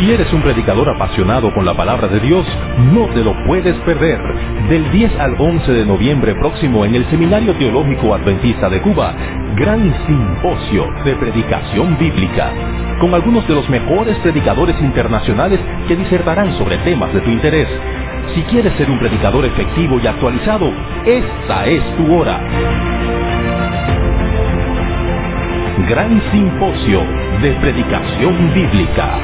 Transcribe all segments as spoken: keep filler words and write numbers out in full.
Si eres un predicador apasionado con la palabra de Dios, no te lo puedes perder. Del diez al once de noviembre próximo en el Seminario Teológico Adventista de Cuba, Gran Simposio de Predicación Bíblica, con algunos de los mejores predicadores internacionales que disertarán sobre temas de tu interés. Si quieres ser un predicador efectivo y actualizado, esta es tu hora. Gran Simposio de Predicación Bíblica.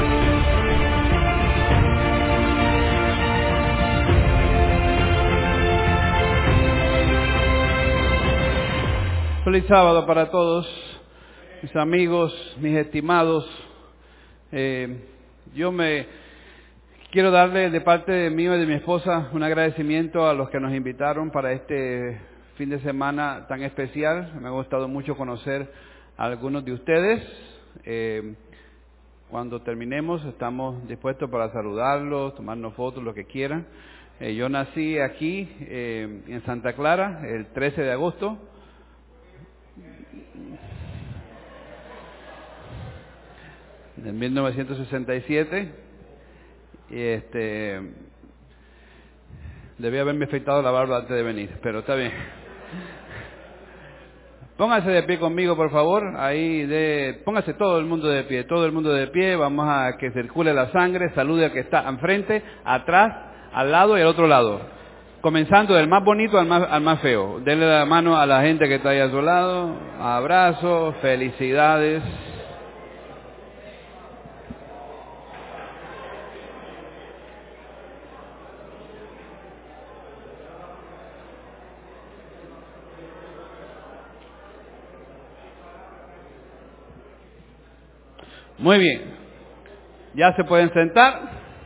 Feliz sábado para todos, mis amigos, mis estimados. Eh, yo me quiero darle de parte de mí y de mi esposa un agradecimiento a los que nos invitaron para este fin de semana tan especial. Me ha gustado mucho conocer a algunos de ustedes. Eh, cuando terminemos estamos dispuestos para saludarlos, tomarnos fotos, lo que quieran. Eh, yo nací aquí eh, en Santa Clara el trece de agosto. En mil novecientos sesenta y siete, y este debí haberme afeitado la barba antes de venir, pero está bien. Póngase de pie conmigo, por favor. Ahí de, póngase todo el mundo de pie, todo el mundo de pie. Vamos a que circule la sangre. Salude al que está enfrente, atrás, al lado y al otro lado. Comenzando del más bonito al más, al más feo. Denle la mano a la gente que está ahí a su lado. Abrazos, felicidades. Muy bien, ya se pueden sentar.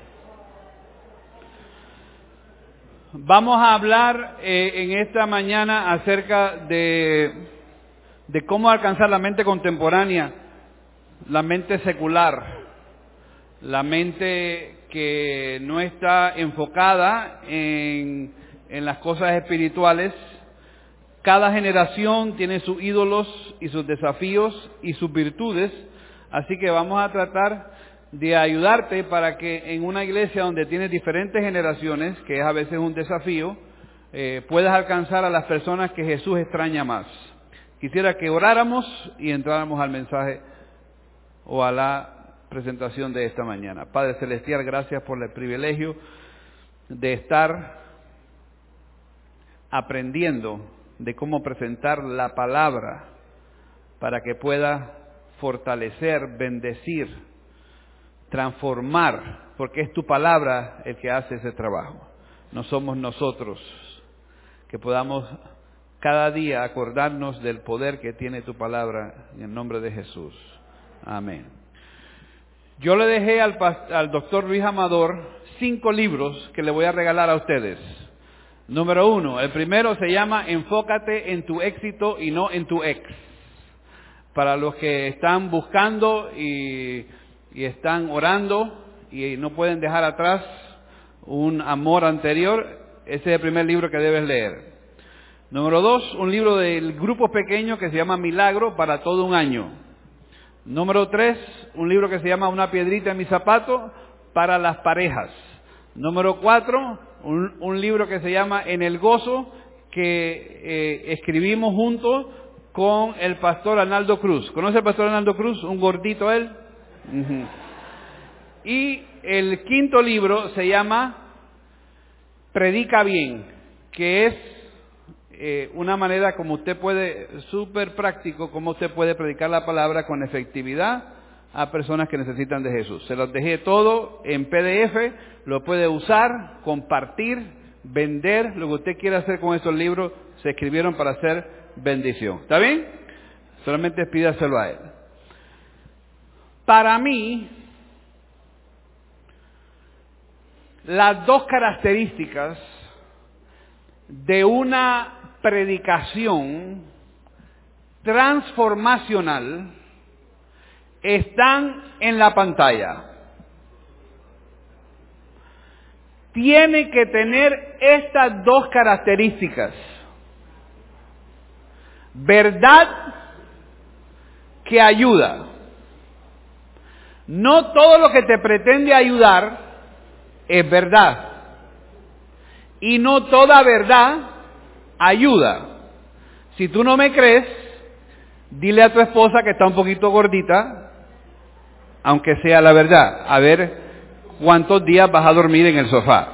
Vamos a hablar eh, en esta mañana acerca de, de cómo alcanzar la mente contemporánea, la mente secular, la mente que no está enfocada en, en las cosas espirituales. Cada generación tiene sus ídolos y sus desafíos y sus virtudes. Así que vamos a tratar de ayudarte para que en una iglesia donde tienes diferentes generaciones, que es a veces un desafío, eh, puedas alcanzar a las personas que Jesús extraña más. Quisiera que oráramos y entráramos al mensaje o a la presentación de esta mañana. Padre Celestial, gracias por el privilegio de estar aprendiendo de cómo presentar la palabra para que pueda fortalecer, bendecir, transformar, porque es tu palabra el que hace ese trabajo. No somos nosotros. Que podamos cada día acordarnos del poder que tiene tu palabra en el nombre de Jesús. Amén. Yo le dejé al, al doctor Luis Amador cinco libros que le voy a regalar a ustedes. Número uno, el primero se llama Enfócate en tu éxito y no en tu ex. Para los que están buscando y, y están orando y no pueden dejar atrás un amor anterior, ese es el primer libro que debes leer. Número dos, un libro del grupo pequeño que se llama Milagro para todo un año. Número tres, un libro que se llama Una piedrita en mi zapato para las parejas. Número cuatro, un, un libro que se llama En el gozo que eh, escribimos juntos con el pastor Arnaldo Cruz. ¿Conoce al pastor Arnaldo Cruz? Un gordito él. Uh-huh. Y el quinto libro se llama Predica Bien, que es eh, una manera como usted puede, súper práctico, como usted puede predicar la palabra con efectividad a personas que necesitan de Jesús. Se los dejé todo en P D F, lo puede usar, compartir, vender, lo que usted quiera hacer con esos libros, se escribieron para hacer bendición. ¿Está bien? Solamente pídaselo a él. Para mí, las dos características de una predicación transformacional están en la pantalla. Tiene que tener estas dos características. Verdad que ayuda. No todo lo que te pretende ayudar es verdad. Y no toda verdad ayuda. Si tú no me crees, dile a tu esposa que está un poquito gordita, aunque sea la verdad. A ver cuántos días vas a dormir en el sofá.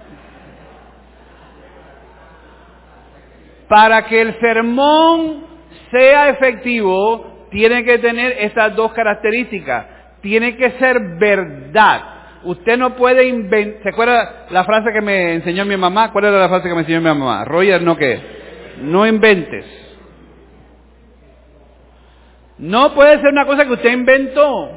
Para que el sermón sea efectivo, tiene que tener estas dos características. Tiene que ser verdad. Usted no puede inventar. ¿Se acuerda la frase que me enseñó mi mamá? ¿Cuál era la frase que me enseñó mi mamá? Roger, ¿no qué? No inventes. No puede ser una cosa que usted inventó.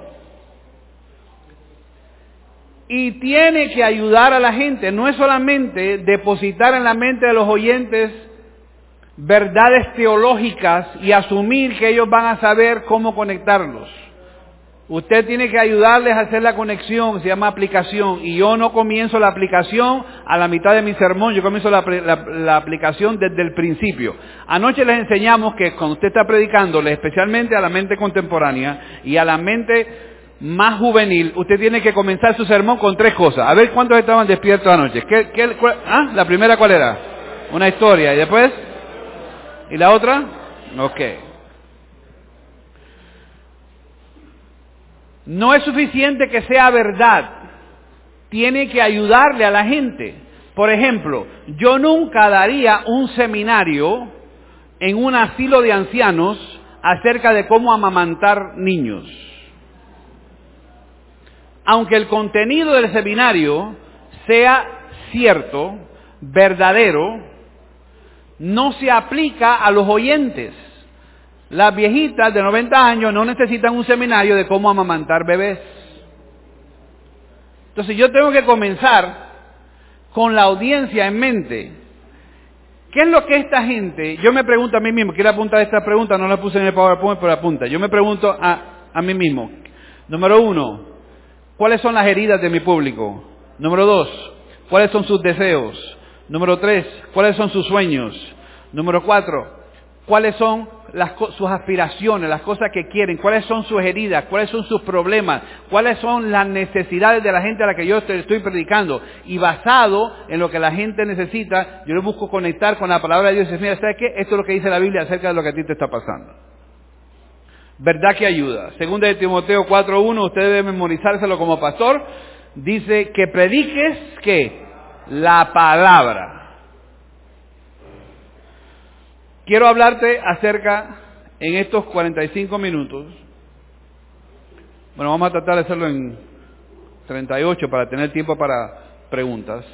Y tiene que ayudar a la gente. No es solamente depositar en la mente de los oyentes verdades teológicas y asumir que ellos van a saber cómo conectarlos. Usted tiene que ayudarles a hacer la conexión, se llama aplicación. Y yo no comienzo la aplicación a la mitad de mi sermón, yo comienzo la, la, la aplicación desde el principio. Anoche les enseñamos que cuando usted está predicándole, especialmente a la mente contemporánea y a la mente más juvenil, usted tiene que comenzar su sermón con tres cosas. A ver cuántos estaban despiertos anoche. ¿Qué, qué, cuál, ah, ¿La primera cuál era? Una historia. ¿Y después? ¿Y la otra? Ok. No es suficiente que sea verdad. Tiene que ayudarle a la gente. Por ejemplo, yo nunca daría un seminario en un asilo de ancianos acerca de cómo amamantar niños. Aunque el contenido del seminario sea cierto, verdadero, no se aplica a los oyentes. Las viejitas de noventa años no necesitan un seminario de cómo amamantar bebés. Entonces yo tengo que comenzar con la audiencia en mente. ¿Qué es lo que esta gente? Yo me pregunto a mí mismo, quiero apuntar esta pregunta, no la puse en el PowerPoint, pero apunta. Yo me pregunto a, a mí mismo. Número uno, ¿cuáles son las heridas de mi público? Número dos, ¿cuáles son sus deseos? Número tres, ¿cuáles son sus sueños? Número cuatro, ¿cuáles son las, sus aspiraciones, las cosas que quieren? ¿Cuáles son sus heridas? ¿Cuáles son sus problemas? ¿Cuáles son las necesidades de la gente a la que yo estoy predicando? Y basado en lo que la gente necesita, yo le busco conectar con la palabra de Dios y decir, mira, ¿sabes qué? Esto es lo que dice la Biblia acerca de lo que a ti te está pasando. ¿Verdad que ayuda? Segunda de Timoteo cuatro uno, usted debe memorizárselo como pastor. Dice que prediques, ¿qué? La palabra. Quiero hablarte acerca, en estos cuarenta y cinco minutos, bueno, vamos a tratar de hacerlo en treinta y ocho para tener tiempo para preguntas.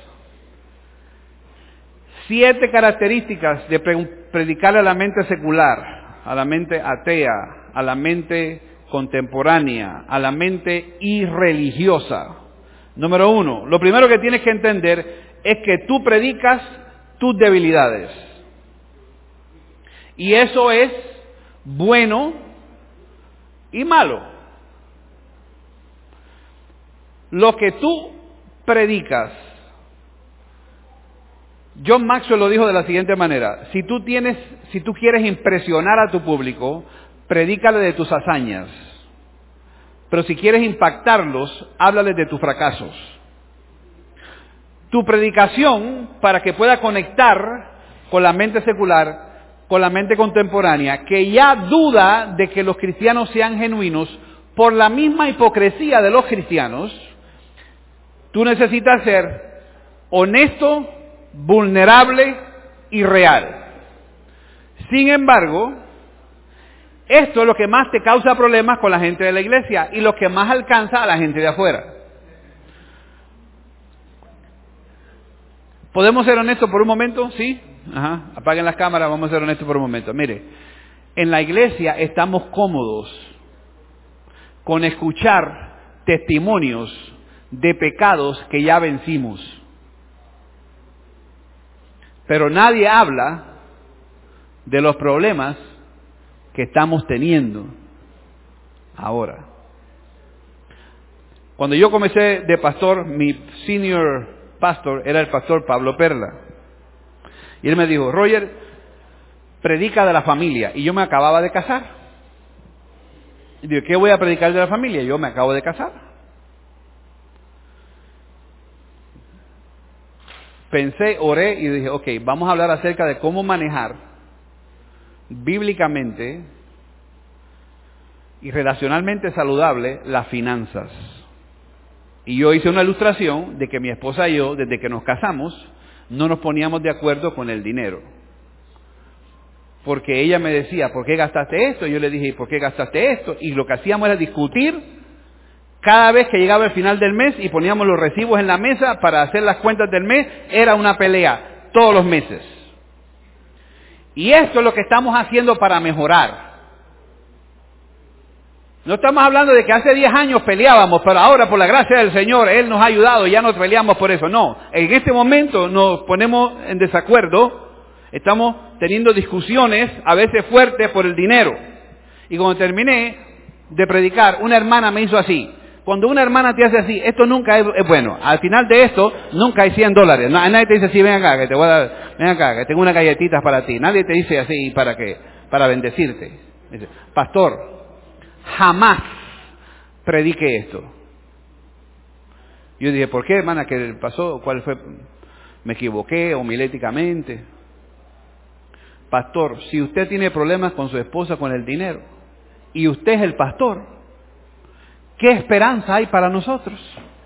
Siete características de pre- predicarle a la mente secular, a la mente atea, a la mente contemporánea, a la mente irreligiosa. Número uno, lo primero que tienes que entender es que tú predicas tus debilidades. Y eso es bueno y malo. Lo que tú predicas, John Maxwell lo dijo de la siguiente manera: si tú tienes, si tú quieres impresionar a tu público, predícale de tus hazañas. Pero si quieres impactarlos, háblales de tus fracasos. Tu predicación, para que pueda conectar con la mente secular, con la mente contemporánea, que ya duda de que los cristianos sean genuinos por la misma hipocresía de los cristianos, tú necesitas ser honesto, vulnerable y real. Sin embargo, esto es lo que más te causa problemas con la gente de la iglesia y lo que más alcanza a la gente de afuera. ¿Podemos ser honestos por un momento? ¿Sí? Ajá. Apaguen las cámaras, vamos a ser honestos por un momento. Mire, en la iglesia estamos cómodos con escuchar testimonios de pecados que ya vencimos. Pero nadie habla de los problemas que estamos teniendo ahora. Cuando yo comencé de pastor, mi senior pastor era el pastor Pablo Perla. Y él me dijo, Roger, predica de la familia. Y yo me acababa de casar. Y digo, ¿qué voy a predicar de la familia? Yo me acabo de casar. Pensé, oré y dije, ok, vamos a hablar acerca de cómo manejar bíblicamente y relacionalmente saludable las finanzas. Y yo hice una ilustración de que mi esposa y yo, desde que nos casamos, no nos poníamos de acuerdo con el dinero. Porque ella me decía, ¿por qué gastaste esto? Y yo le dije, ¿por qué gastaste esto? Y lo que hacíamos era discutir cada vez que llegaba el final del mes y poníamos los recibos en la mesa para hacer las cuentas del mes. Era una pelea todos los meses. Y esto es lo que estamos haciendo para mejorar. No estamos hablando de que hace diez años peleábamos, pero ahora por la gracia del Señor, Él nos ha ayudado y ya no peleamos por eso. No, en este momento nos ponemos en desacuerdo, estamos teniendo discusiones a veces fuertes por el dinero. Y cuando terminé de predicar, una hermana me hizo así. Cuando una hermana te hace así, esto nunca es, es bueno. Al final de esto, nunca hay cien dólares. Nadie te dice así, ven acá, que te voy a dar, ven acá, que tengo unas galletitas para ti. Nadie te dice así, ¿para qué? Para bendecirte. Dice, pastor, jamás predique esto. Yo dije, ¿por qué, hermana? ¿Qué pasó? ¿Cuál fue? ¿Me equivoqué homiléticamente? Pastor, si usted tiene problemas con su esposa con el dinero y usted es el pastor, ¿qué esperanza hay para nosotros?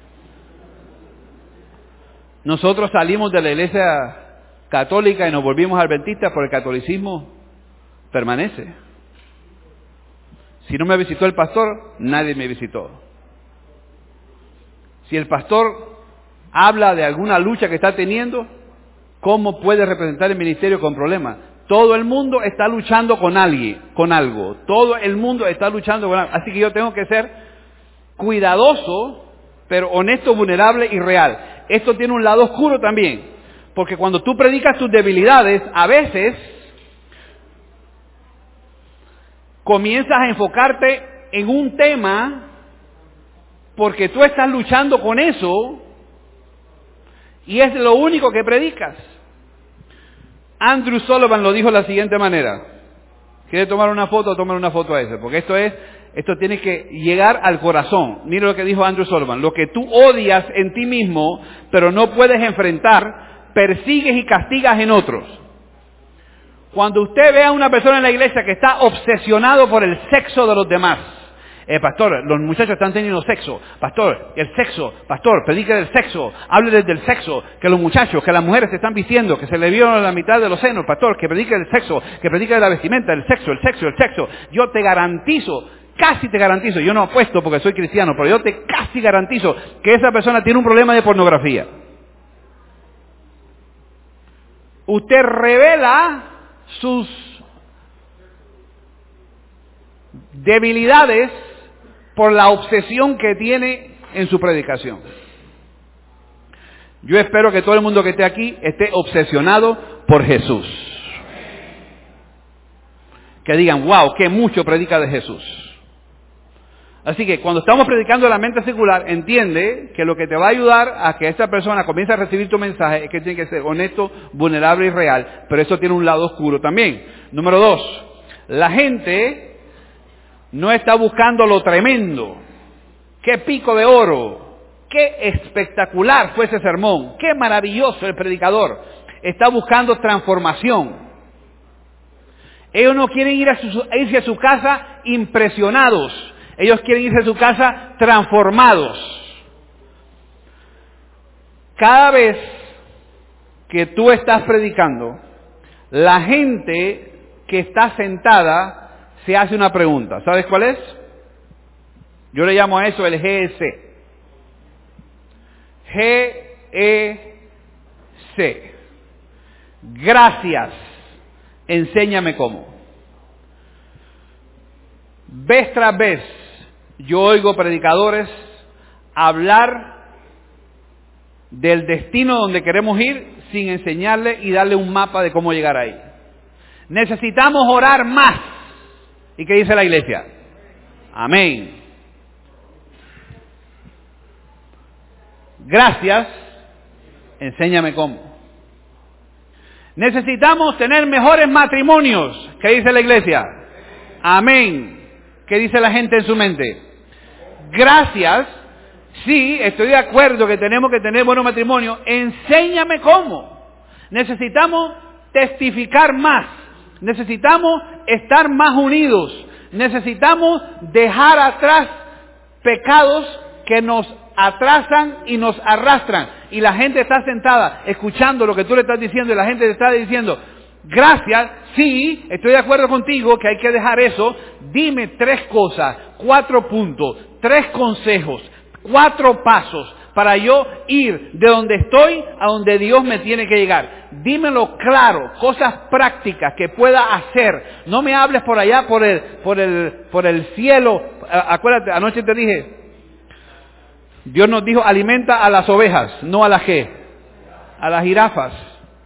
Nosotros salimos de la iglesia católica y nos volvimos adventistas, pero el catolicismo permanece. Si no me visitó el pastor, nadie me visitó. Si el pastor habla de alguna lucha que está teniendo, ¿cómo puede representar el ministerio con problemas? Todo el mundo está luchando con alguien, con algo. Todo el mundo está luchando con algo. Así que yo tengo que ser cuidadoso, pero honesto, vulnerable y real. Esto tiene un lado oscuro también, porque cuando tú predicas tus debilidades, a veces comienzas a enfocarte en un tema porque tú estás luchando con eso y es lo único que predicas. Andrew Sullivan lo dijo de la siguiente manera. ¿Quiere tomar una foto? Tomar una foto a ese, porque esto es, esto tiene que llegar al corazón. Mira lo que dijo Andrew Sullivan. Lo que tú odias en ti mismo, pero no puedes enfrentar, persigues y castigas en otros. Cuando usted ve a una persona en la iglesia que está obsesionado por el sexo de los demás, eh, pastor, los muchachos están teniendo sexo, pastor, el sexo, pastor, predique del sexo, hable desde el sexo, que los muchachos, que las mujeres se están vistiendo, que se le vio la mitad de los senos, pastor, que predique del sexo, que predique de la vestimenta, el sexo, el sexo, el sexo. Yo te garantizo, casi te garantizo, yo no apuesto porque soy cristiano, pero yo te casi garantizo que esa persona tiene un problema de pornografía. Usted revela sus debilidades por la obsesión que tiene en su predicación. Yo espero que todo el mundo que esté aquí esté obsesionado por Jesús. Que digan, wow, qué mucho predica de Jesús. Así que cuando estamos predicando la mente secular, entiende que lo que te va a ayudar a que esta persona comience a recibir tu mensaje es que tiene que ser honesto, vulnerable y real, pero eso tiene un lado oscuro también. Número dos, la gente no está buscando lo tremendo. ¡Qué pico de oro! ¡Qué espectacular fue ese sermón! ¡Qué maravilloso el predicador! Está buscando transformación. Ellos no quieren ir a su, irse a su casa impresionados. Ellos quieren irse a su casa transformados. Cada vez que tú estás predicando, la gente que está sentada se hace una pregunta. ¿Sabes cuál es? Yo le llamo a eso el G E C. G E C. Gracias. Enséñame cómo. Vez tras vez, yo oigo predicadores hablar del destino donde queremos ir sin enseñarle y darle un mapa de cómo llegar ahí. Necesitamos orar más. ¿Y qué dice la iglesia? Amén. Gracias. Enséñame cómo. Necesitamos tener mejores matrimonios. ¿Qué dice la iglesia? Amén. ¿Qué dice la gente en su mente? Gracias, sí, estoy de acuerdo que tenemos que tener buenos matrimonios. Enséñame cómo. Necesitamos testificar más. Necesitamos estar más unidos. Necesitamos dejar atrás pecados que nos atrasan y nos arrastran. Y la gente está sentada escuchando lo que tú le estás diciendo y la gente te está diciendo, gracias, sí, estoy de acuerdo contigo que hay que dejar eso. Dime tres cosas, cuatro puntos, tres consejos, cuatro pasos para yo ir de donde estoy a donde Dios me tiene que llegar. Dímelo claro, cosas prácticas que pueda hacer. No me hables por allá, por el, por el, por el cielo. Acuérdate, anoche te dije, Dios nos dijo, alimenta a las ovejas, no a las qué, a las jirafas.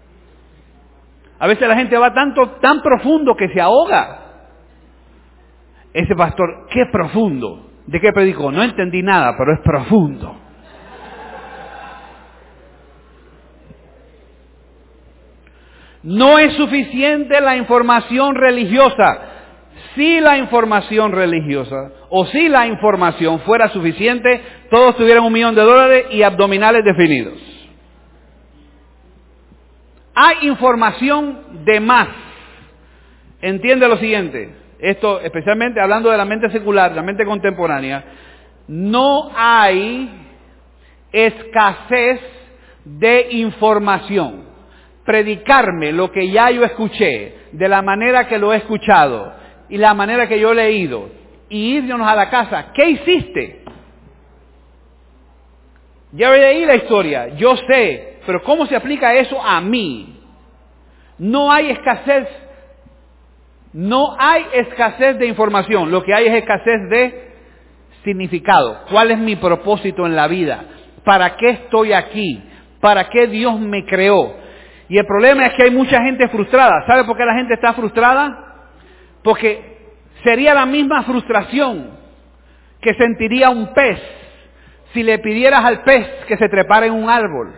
A veces la gente va tanto, tan profundo que se ahoga. Ese pastor, qué profundo. ¿De qué predicó? No entendí nada, pero es profundo. No es suficiente la información religiosa. Si la información religiosa o si la información fuera suficiente, todos tuvieran un millón de dólares y abdominales definidos. Hay información de más. Entiende lo siguiente, esto especialmente hablando de la mente secular, la mente contemporánea, no hay escasez de información. Predicarme lo que ya yo escuché, de la manera que lo he escuchado y la manera que yo he leído, y irnos a la casa, ¿qué hiciste? Ya leí la historia, yo sé, pero ¿cómo se aplica eso a mí? No hay escasez, no hay escasez de información, lo que hay es escasez de significado. ¿Cuál es mi propósito en la vida? ¿Para qué estoy aquí? ¿Para qué Dios me creó? Y el problema es que hay mucha gente frustrada. ¿Sabe por qué la gente está frustrada? Porque sería la misma frustración que sentiría un pez si le pidieras al pez que se trepara en un árbol.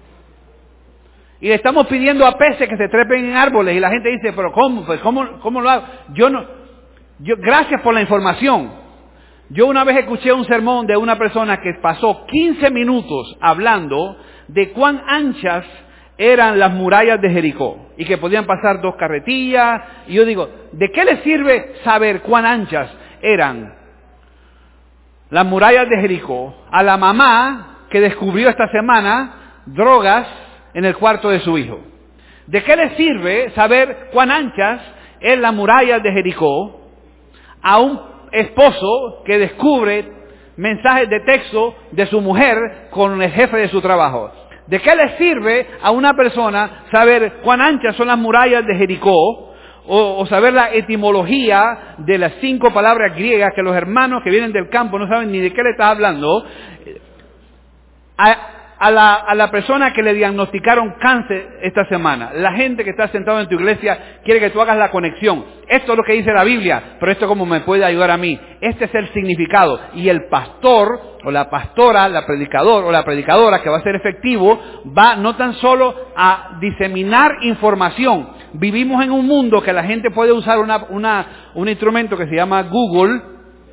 Y le estamos pidiendo a peces que se trepen en árboles y la gente dice, pero ¿cómo? Pues ¿cómo, cómo lo hago? Yo no, yo, gracias por la información. Yo una vez escuché un sermón de una persona que pasó quince minutos hablando de cuán anchas eran las murallas de Jericó y que podían pasar dos carretillas. Y yo digo, ¿de qué le sirve saber cuán anchas eran las murallas de Jericó a la mamá que descubrió esta semana drogas en el cuarto de su hijo? ¿De qué le sirve saber cuán anchas es la muralla de Jericó a un esposo que descubre mensajes de texto de su mujer con el jefe de su trabajo? ¿De qué le sirve a una persona saber cuán anchas son las murallas de Jericó o, o saber la etimología de las cinco palabras griegas que los hermanos que vienen del campo no saben ni de qué le está hablando? A, a, la, a la persona que le diagnosticaron cáncer esta semana, la gente que está sentado en tu iglesia quiere que tú hagas la conexión. Esto es lo que dice la Biblia, pero esto cómo me puede ayudar a mí. Este es el significado. Y el pastor o la pastora, la predicador o la predicadora que va a ser efectivo, va no tan solo a diseminar información. Vivimos en un mundo que la gente puede usar una, una, un instrumento que se llama Google.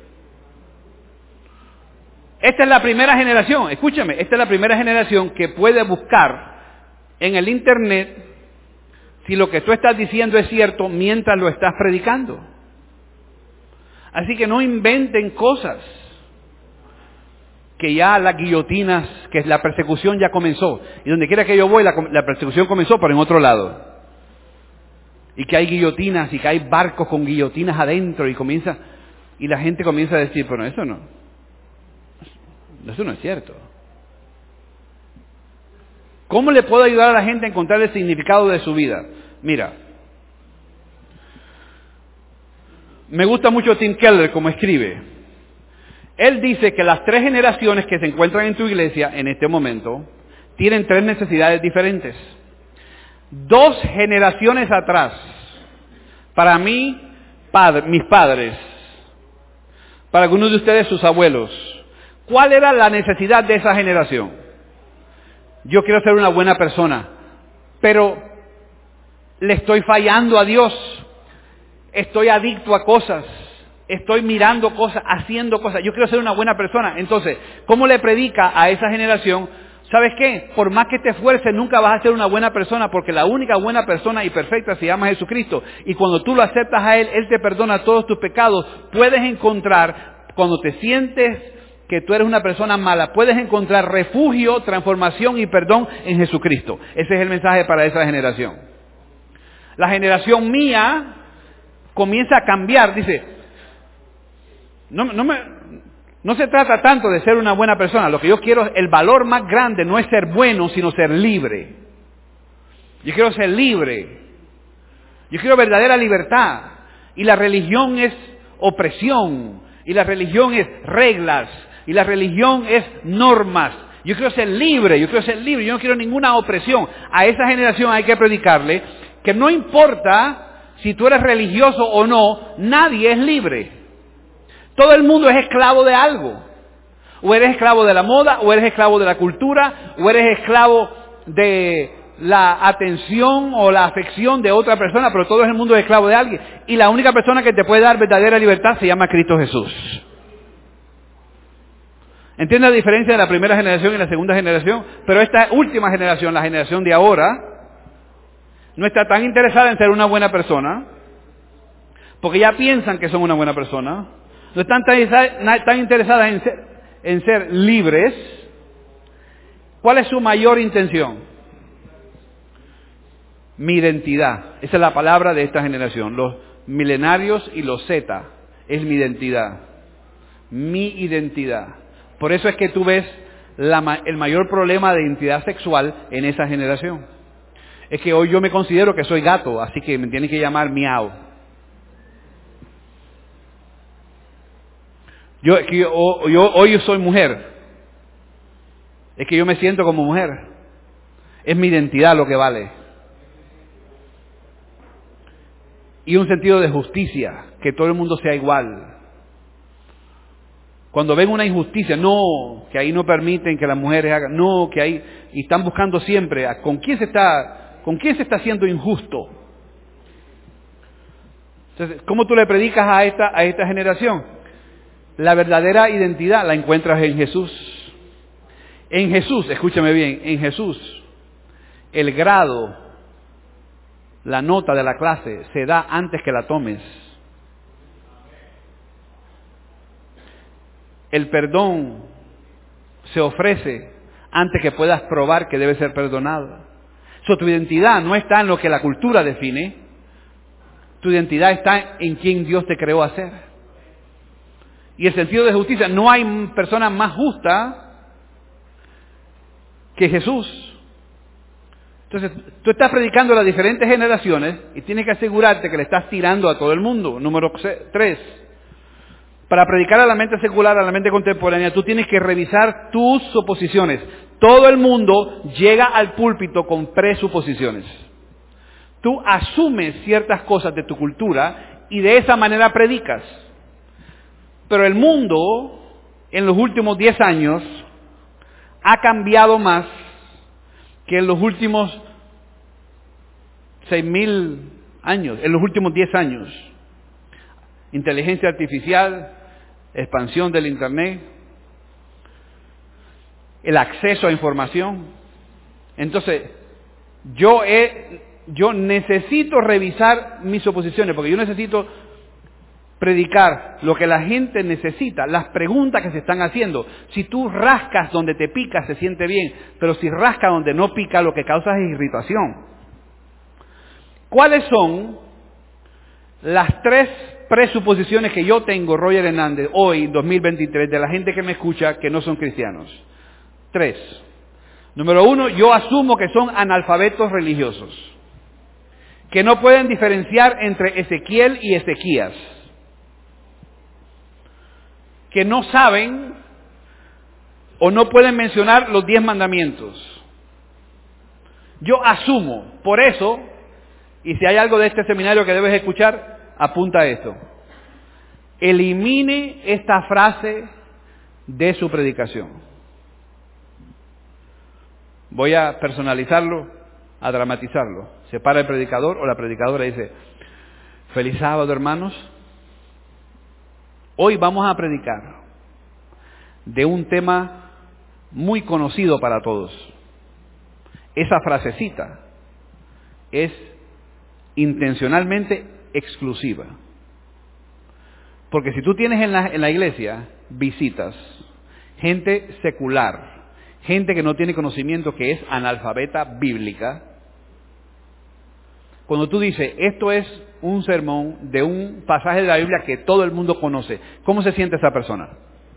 Esta es la primera generación, escúchame, esta es la primera generación que puede buscar en el internet si lo que tú estás diciendo es cierto mientras lo estás predicando. Así que no inventen cosas. Que ya las guillotinas, que la persecución ya comenzó. Y donde quiera que yo voy, la, la persecución comenzó, pero en otro lado. Y que hay guillotinas, y que hay barcos con guillotinas adentro, y comienza, y la gente comienza a decir, pero eso no, eso no es cierto. ¿Cómo le puedo ayudar a la gente a encontrar el significado de su vida? Mira, me gusta mucho Tim Keller como escribe. Él dice que las tres generaciones que se encuentran en tu iglesia en este momento tienen tres necesidades diferentes. Dos generaciones atrás, para mí, padre, mis padres, para algunos de ustedes sus abuelos, ¿cuál era la necesidad de esa generación? Yo quiero ser una buena persona, pero le estoy fallando a Dios, estoy adicto a cosas, estoy mirando cosas, haciendo cosas. Yo quiero ser una buena persona. Entonces, ¿cómo le predica a esa generación? ¿Sabes qué? Por más que te esfuerces, nunca vas a ser una buena persona, porque la única buena persona y perfecta se llama Jesucristo. Y cuando tú lo aceptas a Él, Él te perdona todos tus pecados. Puedes encontrar, cuando te sientes que tú eres una persona mala, puedes encontrar refugio, transformación y perdón en Jesucristo. Ese es el mensaje para esa generación. La generación mía comienza a cambiar, dice, no, no me... No se trata tanto de ser una buena persona. Lo que yo quiero, el valor más grande no es ser bueno, sino ser libre. Yo quiero ser libre. Yo quiero verdadera libertad. Y la religión es opresión. Y la religión es reglas. Y la religión es normas. Yo quiero ser libre. Yo quiero ser libre. Yo no quiero ninguna opresión. A esa generación hay que predicarle que no importa si tú eres religioso o no, nadie es libre. Todo el mundo es esclavo de algo. O eres esclavo de la moda, o eres esclavo de la cultura, o eres esclavo de la atención o la afección de otra persona, pero todo el mundo es esclavo de alguien. Y la única persona que te puede dar verdadera libertad se llama Cristo Jesús. ¿Entiendes la diferencia de la primera generación y la segunda generación? Pero esta última generación, la generación de ahora, no está tan interesada en ser una buena persona, porque ya piensan que son una buena persona. No están tan, tan interesadas en ser, en ser libres. ¿Cuál es su mayor intención? Mi identidad. Esa es la palabra de esta generación. Los milenarios y los Z es mi identidad. Mi identidad. Por eso es que tú ves la, el mayor problema de identidad sexual en esa generación. Es que hoy yo me considero que soy gato, así que me tienen que llamar miau. Yo, es que yo, yo, hoy yo soy mujer. Es que yo me siento como mujer. Es mi identidad lo que vale. Y un sentido de justicia, que todo el mundo sea igual. Cuando ven una injusticia, no, que ahí no permiten que las mujeres hagan, no, que ahí, y están buscando siempre, ¿con quién se está, con quién se está haciendo injusto? Entonces, ¿cómo tú le predicas a esta, a esta generación? La verdadera identidad la encuentras en Jesús. En Jesús, escúchame bien, en Jesús, el grado, la nota de la clase se da antes que la tomes. El perdón se ofrece antes que puedas probar que debe ser perdonado. So, tu identidad no está en lo que la cultura define. Tu identidad está en quien Dios te creó a ser. Y el sentido de justicia, no hay persona más justa que Jesús. Entonces, tú estás predicando a las diferentes generaciones y tienes que asegurarte que le estás tirando a todo el mundo. Número tres. Para predicar a la mente secular, a la mente contemporánea, tú tienes que revisar tus suposiciones. Todo el mundo llega al púlpito con presuposiciones. Tú asumes ciertas cosas de tu cultura y de esa manera predicas. Pero el mundo, en los últimos diez años, ha cambiado más que en los últimos seis mil años, en los últimos diez años. Inteligencia artificial, expansión del Internet, el acceso a información. Entonces, yo, he, yo necesito revisar mis oposiciones, porque yo necesito predicar lo que la gente necesita, las preguntas que se están haciendo. Si tú rascas donde te pica, se siente bien, pero si rascas donde no pica, lo que causa es irritación. ¿Cuáles son las tres presuposiciones que yo tengo, Roger Hernández, hoy, dos mil veintitrés, de la gente que me escucha que no son cristianos? Tres. Número uno, yo asumo que son analfabetos religiosos, que no pueden diferenciar entre Ezequiel y Ezequías, que no saben o no pueden mencionar los diez mandamientos. Yo asumo, por eso, y si hay algo de este seminario que debes escuchar, apunta esto. Elimine esta frase de su predicación. Voy a personalizarlo, a dramatizarlo. Se para el predicador o la predicadora y dice: feliz sábado, hermanos. Hoy vamos a predicar de un tema muy conocido para todos. Esa frasecita es intencionalmente exclusiva. Porque si tú tienes en la, en la iglesia visitas, gente secular, gente que no tiene conocimiento, que es analfabeta bíblica, cuando tú dices, esto es un sermón de un pasaje de la Biblia que todo el mundo conoce, ¿cómo se siente esa persona?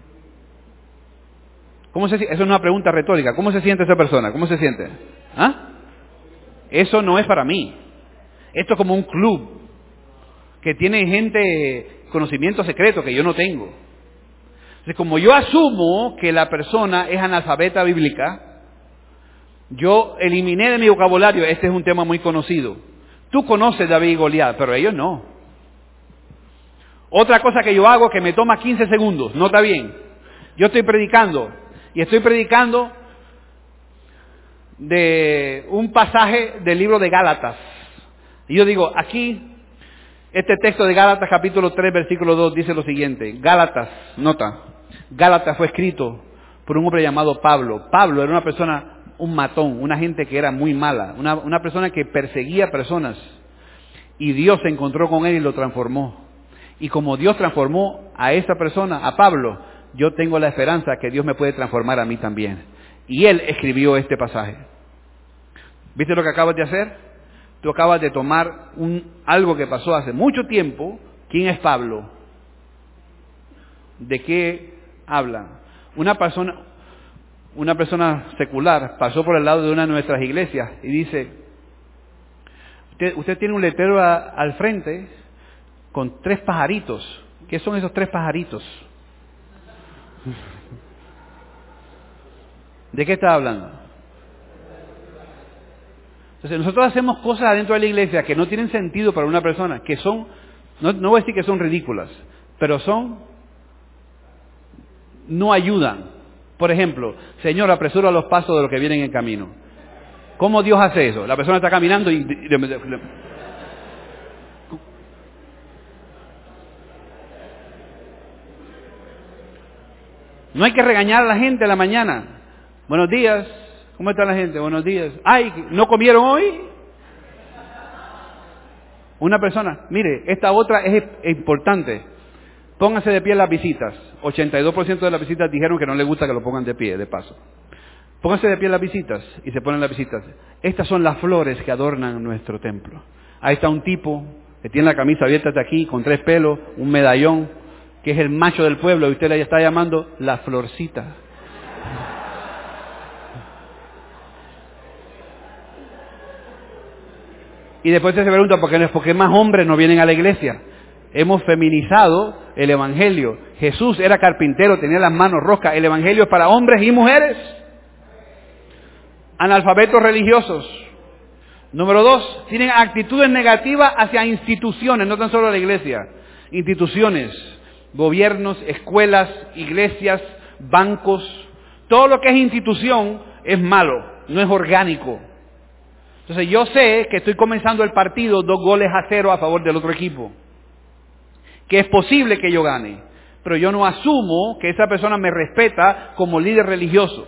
¿Cómo se, eso es una pregunta retórica. ¿Cómo se siente esa persona? ¿Cómo se siente? ¿Ah? Eso no es para mí. Esto es como un club que tiene gente, conocimiento secreto que yo no tengo. Entonces, como yo asumo que la persona es analfabeta bíblica, yo eliminé de mi vocabulario, este es un tema muy conocido. Tú conoces David y Goliat, pero ellos no. Otra cosa que yo hago que me toma quince segundos, nota bien. Yo estoy predicando, y estoy predicando de un pasaje del libro de Gálatas. Y yo digo, aquí, este texto de Gálatas capítulo tres, versículo dos, dice lo siguiente. Gálatas, nota, Gálatas fue escrito por un hombre llamado Pablo. Pablo era una persona, un matón, una gente que era muy mala, una, una persona que perseguía personas. Y Dios se encontró con él y lo transformó. Y como Dios transformó a esa persona, a Pablo, yo tengo la esperanza que Dios me puede transformar a mí también. Y él escribió este pasaje. ¿Viste lo que acabas de hacer? Tú acabas de tomar un, algo que pasó hace mucho tiempo. ¿Quién es Pablo? ¿De qué habla? Una persona, una persona secular pasó por el lado de una de nuestras iglesias y dice, usted, usted tiene un letrero a, al frente con tres pajaritos. ¿Qué son esos tres pajaritos? ¿De qué está hablando? Entonces nosotros hacemos cosas adentro de la iglesia que no tienen sentido para una persona, que son, no, no voy a decir que son ridículas, pero son, no ayudan. Por ejemplo, Señor, apresura los pasos de los que vienen en camino. ¿Cómo Dios hace eso? La persona está caminando y... No hay que regañar a la gente a la mañana. Buenos días, ¿cómo está la gente? Buenos días. Ay, ¿no comieron hoy? Una persona, mire, esta otra es importante. Pónganse de pie las visitas. ochenta y dos por ciento de las visitas dijeron que no les gusta que lo pongan de pie, de paso. Pónganse de pie las visitas y se ponen las visitas. Estas son las flores que adornan nuestro templo. Ahí está un tipo que tiene la camisa abierta hasta aquí, con tres pelos, un medallón, que es el macho del pueblo, y usted le está llamando la florcita. Y después se pregunta, ¿por qué, ¿por qué más hombres no vienen a la iglesia? Hemos feminizado el evangelio. Jesús era carpintero, tenía las manos roscas. El evangelio es para hombres y mujeres. Analfabetos religiosos. Número dos, tienen actitudes negativas hacia instituciones, no tan solo la iglesia. Instituciones, gobiernos, escuelas, iglesias, bancos. Todo lo que es institución es malo, no es orgánico. Entonces yo sé que estoy comenzando el partido dos goles a cero a favor del otro equipo. Que es posible que yo gane, pero yo no asumo que esa persona me respeta como líder religioso.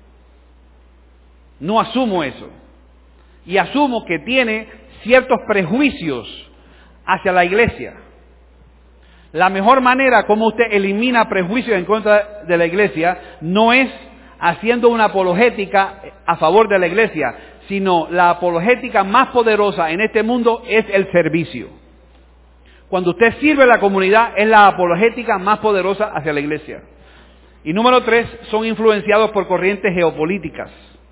No asumo eso. Y asumo que tiene ciertos prejuicios hacia la iglesia. La mejor manera como usted elimina prejuicios en contra de la iglesia no es haciendo una apologética a favor de la iglesia, sino la apologética más poderosa en este mundo es el servicio. Cuando usted sirve a la comunidad, es la apologética más poderosa hacia la iglesia. Y número tres, son influenciados por corrientes geopolíticas.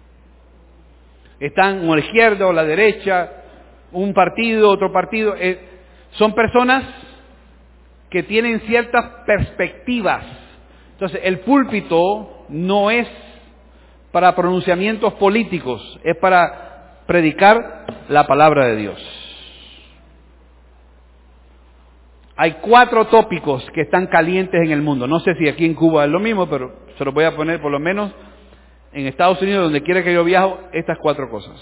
Están o a la izquierda o a la derecha, un partido, otro partido. Eh, son personas que tienen ciertas perspectivas. Entonces, el púlpito no es para pronunciamientos políticos, es para predicar la palabra de Dios. Hay cuatro tópicos que están calientes en el mundo. No sé si aquí en Cuba es lo mismo, pero se los voy a poner por lo menos en Estados Unidos, donde quiera que yo viajo, estas cuatro cosas.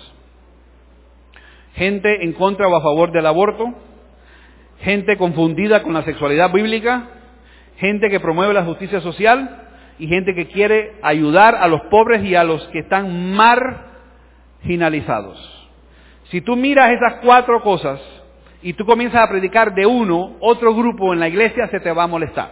Gente en contra o a favor del aborto, gente confundida con la sexualidad bíblica, gente que promueve la justicia social y gente que quiere ayudar a los pobres y a los que están marginalizados. Si tú miras esas cuatro cosas y tú comienzas a predicar de uno, otro grupo en la iglesia se te va a molestar.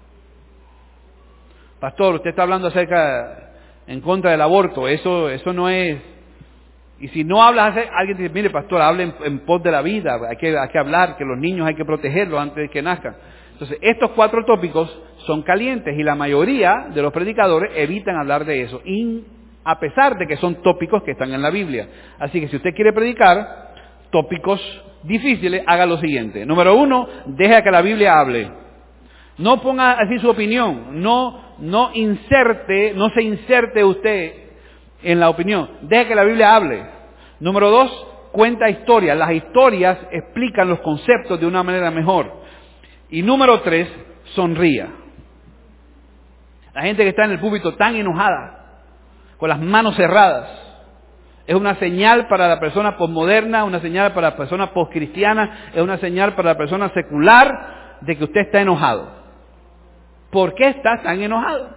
Pastor, usted está hablando acerca, en contra del aborto, eso, eso no es... Y si no hablas, alguien te dice, mire pastor, hable en, en pos de la vida, hay que, hay que hablar, que los niños hay que protegerlos antes de que nazcan. Entonces, estos cuatro tópicos son calientes y la mayoría de los predicadores evitan hablar de eso, y a pesar de que son tópicos que están en la Biblia. Así que si usted quiere predicar tópicos difíciles, haga lo siguiente. Número uno, deje que la Biblia hable. No ponga así su opinión, no, no inserte, no se inserte usted en la opinión. Deje que la Biblia hable. Número dos, cuenta historias. Las historias explican los conceptos de una manera mejor. Y número tres, sonría. La gente que está en el púlpito tan enojada, con las manos cerradas, es una señal para la persona posmoderna, una señal para la persona poscristiana, es una señal para la persona secular de que usted está enojado. ¿Por qué está tan enojado?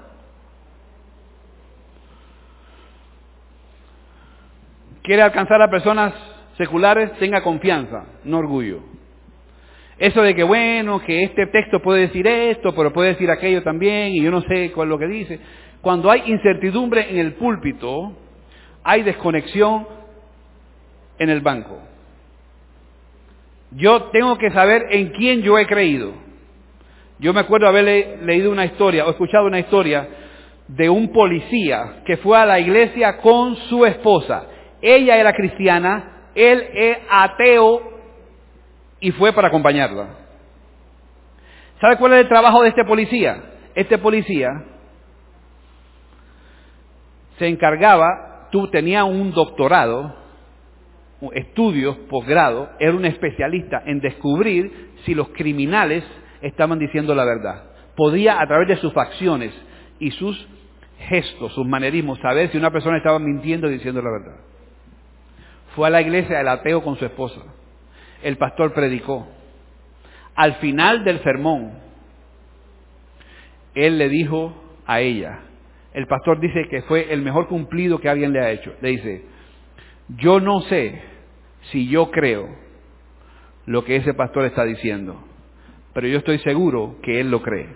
¿Quiere alcanzar a personas seculares? Tenga confianza, no orgullo. Eso de que, bueno, que este texto puede decir esto, pero puede decir aquello también, y yo no sé cuál es lo que dice. Cuando hay incertidumbre en el púlpito, hay desconexión en el banco. Yo tengo que saber en quién yo he creído. Yo me acuerdo haber le- leído una historia, o escuchado una historia, de un policía que fue a la iglesia con su esposa. Ella era cristiana, él es ateo, y fue para acompañarla. ¿Sabe cuál es el trabajo de este policía? Este policía se encargaba, tú tenía un doctorado, estudios, posgrado, era un especialista en descubrir si los criminales estaban diciendo la verdad. Podía, a través de sus facciones y sus gestos, sus manerismos, saber si una persona estaba mintiendo o diciendo la verdad. Fue a la iglesia el ateo con su esposa. El pastor predicó. Al final del sermón, él le dijo a ella, el pastor dice que fue el mejor cumplido que alguien le ha hecho. Le dice, yo no sé si yo creo lo que ese pastor está diciendo, pero yo estoy seguro que él lo cree.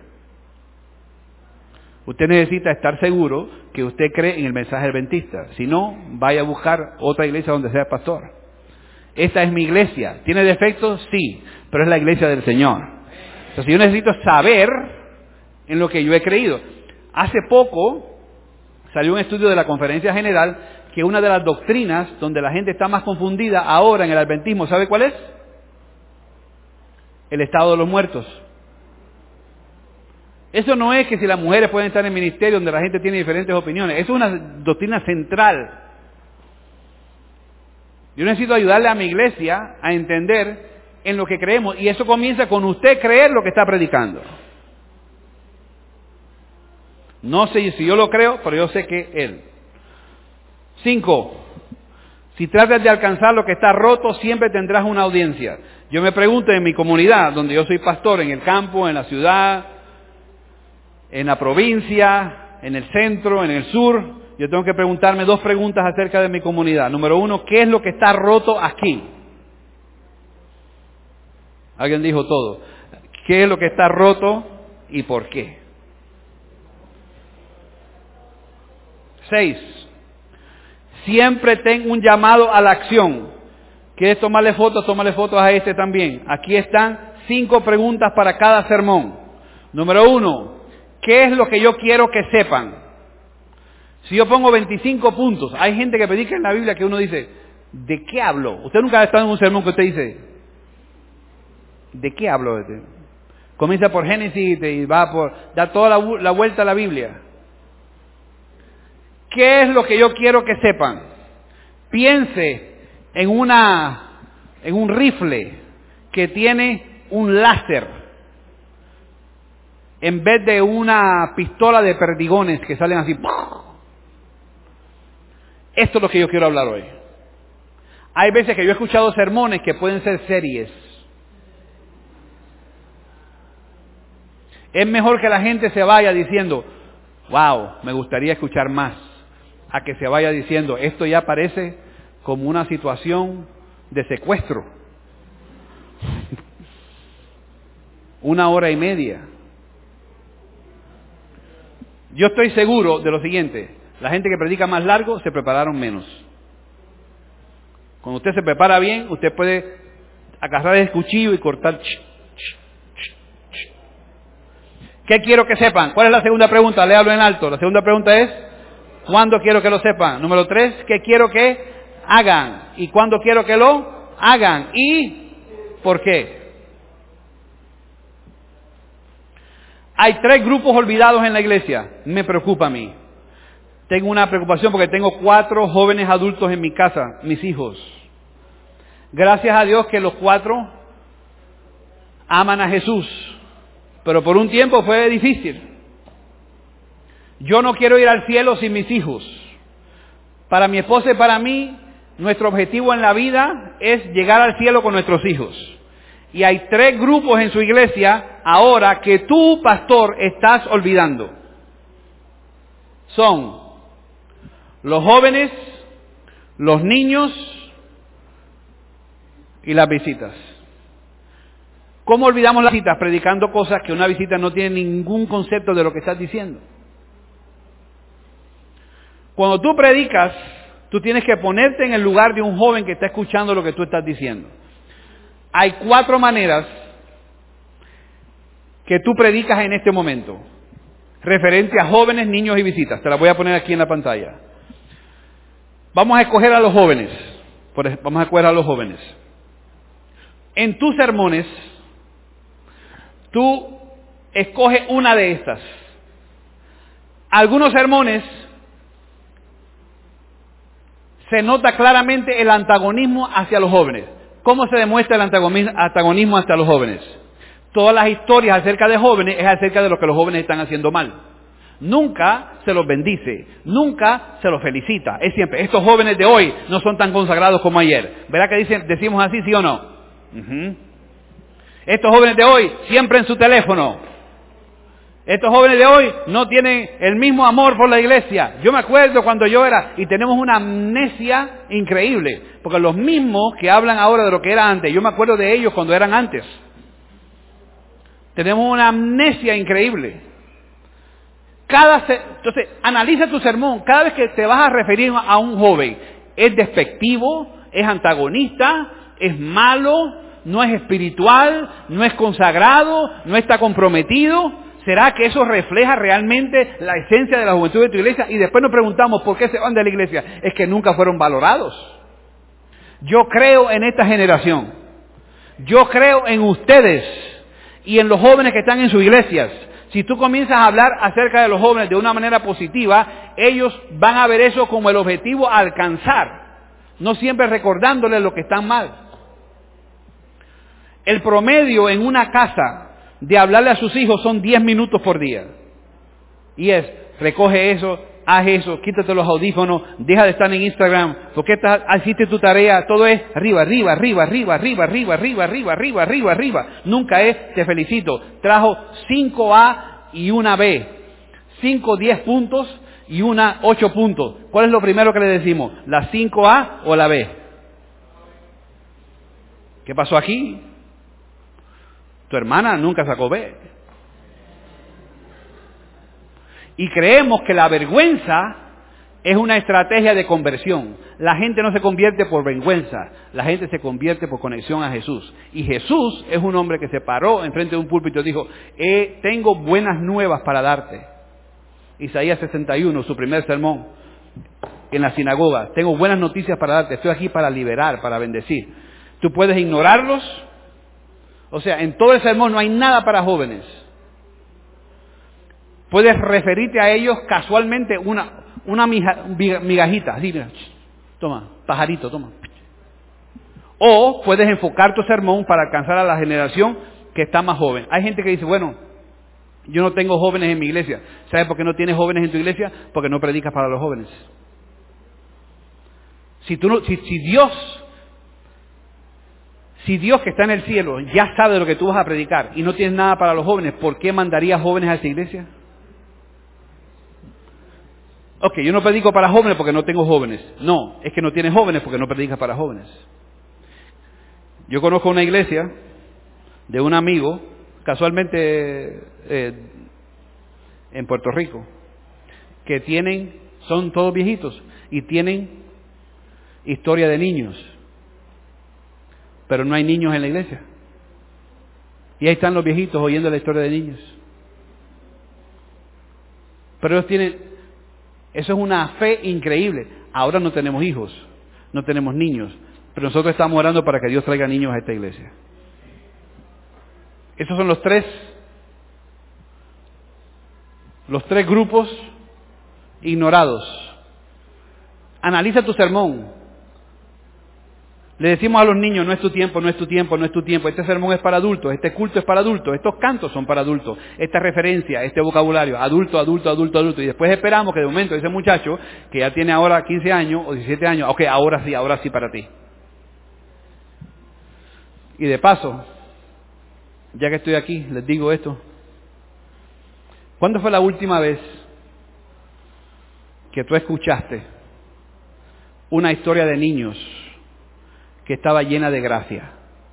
Usted necesita estar seguro que usted cree en el mensaje adventista. Si no, vaya a buscar otra iglesia donde sea pastor. Esta es mi iglesia. ¿Tiene defectos? Sí, pero es la iglesia del Señor. Entonces yo necesito saber en lo que yo he creído. Hace poco salió un estudio de la Conferencia General que una de las doctrinas donde la gente está más confundida ahora en el adventismo, ¿sabe cuál es? El estado de los muertos. Eso no es que si las mujeres pueden estar en ministerio donde la gente tiene diferentes opiniones. Eso es una doctrina central. Yo necesito ayudarle a mi iglesia a entender en lo que creemos. Y eso comienza con usted creer lo que está predicando. No sé si yo lo creo, pero yo sé que él. Cinco. Si tratas de alcanzar lo que está roto, siempre tendrás una audiencia. Yo me pregunto en mi comunidad, donde yo soy pastor, en el campo, en la ciudad, en la provincia, en el centro, en el sur, yo tengo que preguntarme dos preguntas acerca de mi comunidad. Número uno, ¿qué es lo que está roto aquí? Alguien dijo todo. ¿Qué es lo que está roto y por qué? Seis. Siempre ten un llamado a la acción. ¿Quieres tomarle fotos? Tómale fotos a este también. Aquí están cinco preguntas para cada sermón. Número uno, ¿qué es lo que yo quiero que sepan? Si yo pongo veinticinco puntos, hay gente que predica en la Biblia que uno dice, ¿de qué hablo? Usted nunca ha estado en un sermón que usted dice, ¿de qué hablo? Comienza por Génesis y va por, da toda la, la vuelta a la Biblia. ¿Qué es lo que yo quiero que sepan? Piense en una, en un rifle que tiene un láser en vez de una pistola de perdigones que salen así. Esto es lo que yo quiero hablar hoy. Hay veces que yo he escuchado sermones que pueden ser series. Es mejor que la gente se vaya diciendo, wow, me gustaría escuchar más, a que se vaya diciendo, esto ya parece como una situación de secuestro. Una hora y media. Yo estoy seguro de lo siguiente, la gente que predica más largo se prepararon menos. Cuando usted se prepara bien, usted puede agarrar el cuchillo y cortar. ¿Qué quiero que sepan? ¿Cuál es la segunda pregunta? Léalo en alto. La segunda pregunta es, ¿cuándo quiero que lo sepan? Número tres, ¿qué quiero que hagan? ¿Y cuándo quiero que lo hagan? ¿Y por qué? Hay tres grupos olvidados en la iglesia. Me preocupa a mí. Tengo una preocupación porque tengo cuatro jóvenes adultos en mi casa, mis hijos. Gracias a Dios que los cuatro aman a Jesús. Pero por un tiempo fue difícil. Yo no quiero ir al cielo sin mis hijos. Para mi esposa y para mí, nuestro objetivo en la vida es llegar al cielo con nuestros hijos. Y hay tres grupos en su iglesia ahora que tú, pastor, estás olvidando. Son los jóvenes, los niños y las visitas. ¿Cómo olvidamos las visitas? Predicando cosas que una visita no tiene ningún concepto de lo que estás diciendo. Cuando tú predicas, tú tienes que ponerte en el lugar de un joven que está escuchando lo que tú estás diciendo. Hay cuatro maneras que tú predicas en este momento, referente a jóvenes, niños y visitas. Te las voy a poner aquí en la pantalla. Vamos a escoger a los jóvenes. Vamos a escoger a los jóvenes. En tus sermones, tú escoges una de estas. Algunos sermones se nota claramente el antagonismo hacia los jóvenes. ¿Cómo se demuestra el antagonismo hacia los jóvenes? Todas las historias acerca de jóvenes es acerca de lo que los jóvenes están haciendo mal. Nunca se los bendice, nunca se los felicita. Es siempre, estos jóvenes de hoy no son tan consagrados como ayer. ¿Verdad que dicen, decimos así, sí o no? Uh-huh. Estos jóvenes de hoy siempre en su teléfono. Estos jóvenes de hoy no tienen el mismo amor por la iglesia. Yo me acuerdo cuando yo era, y tenemos una amnesia increíble, porque los mismos que hablan ahora de lo que era antes, yo me acuerdo de ellos cuando eran antes. Tenemos una amnesia increíble. Cada, entonces, analiza tu sermón. Cada vez que te vas a referir a un joven, ¿es despectivo? ¿Es antagonista? ¿Es malo? ¿No es espiritual? ¿No es consagrado? ¿No está comprometido? ¿Será que eso refleja realmente la esencia de la juventud de tu iglesia? Y después nos preguntamos, ¿por qué se van de la iglesia? Es que nunca fueron valorados. Yo creo en esta generación. Yo creo en ustedes y en los jóvenes que están en sus iglesias. Si tú comienzas a hablar acerca de los jóvenes de una manera positiva, ellos van a ver eso como el objetivo a alcanzar, no siempre recordándoles lo que están mal. El promedio en una casa de hablarle a sus hijos son diez minutos por día. Y es, recoge eso, haz eso, quítate los audífonos, deja de estar en Instagram, porque estás, hiciste tu tarea, todo es arriba, arriba, arriba, arriba, arriba, arriba, arriba, arriba, arriba, arriba, arriba. Nunca es, te felicito, trajo cinco A y una B, cinco diez puntos y una ocho puntos. ¿Cuál es lo primero que le decimos? ¿La cinco A o la B? ¿Qué pasó aquí? Tu hermana nunca sacó B. Y creemos que la vergüenza es una estrategia de conversión. La gente no se convierte por vergüenza, la gente se convierte por conexión a Jesús. Y Jesús es un hombre que se paró enfrente de un púlpito y dijo, eh, tengo buenas nuevas para darte. Isaías sesenta y uno, su primer sermón en la sinagoga. Tengo buenas noticias para darte, estoy aquí para liberar, para bendecir. Tú puedes ignorarlos. O sea, en todo el sermón no hay nada para jóvenes. Puedes referirte a ellos casualmente una, una migajita, así, mira, toma, pajarito, toma. O puedes enfocar tu sermón para alcanzar a la generación que está más joven. Hay gente que dice, bueno, yo no tengo jóvenes en mi iglesia. ¿Sabes por qué no tienes jóvenes en tu iglesia? Porque no predicas para los jóvenes. Si, tú no, si, si Dios Si Dios que está en el cielo ya sabe de lo que tú vas a predicar y no tienes nada para los jóvenes, ¿por qué mandaría jóvenes a esa iglesia? Ok, yo no predico para jóvenes porque no tengo jóvenes. No, es que no tienes jóvenes porque no predicas para jóvenes. Yo conozco una iglesia de un amigo, casualmente eh, en Puerto Rico, que tienen, son todos viejitos y tienen historia de niños, pero no hay niños en la iglesia. Y ahí están los viejitos oyendo la historia de niños. Pero ellos tienen, eso es una fe increíble. Ahora no tenemos hijos, no tenemos niños, pero nosotros estamos orando para que Dios traiga niños a esta iglesia. Esos son los tres, los tres grupos ignorados. Analiza tu sermón. Le decimos a los niños, no es tu tiempo, no es tu tiempo, no es tu tiempo. Este sermón es para adultos, este culto es para adultos, estos cantos son para adultos, esta referencia, este vocabulario, adulto, adulto, adulto, adulto. Y después esperamos que de momento ese muchacho, que ya tiene ahora quince años o diecisiete años, ok, ahora sí, ahora sí para ti. Y de paso, ya que estoy aquí, les digo esto. ¿Cuándo fue la última vez que tú escuchaste una historia de niños que estaba llena de gracia?